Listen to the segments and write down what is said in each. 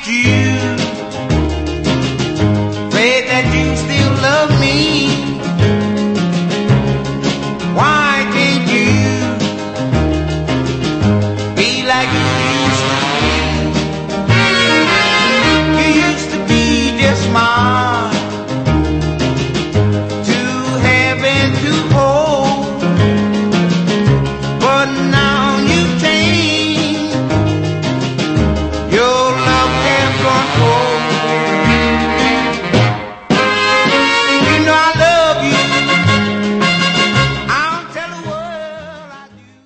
can't you say that you still love me? Why can't you be like you used to be? You used to be just mine, too heavy to hold, but now you've changed. Your love has gone cold. You know I love you. I'll tell the world I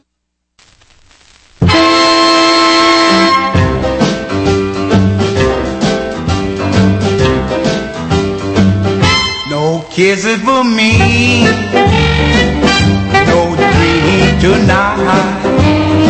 do. No kisses for me, no dream tonight.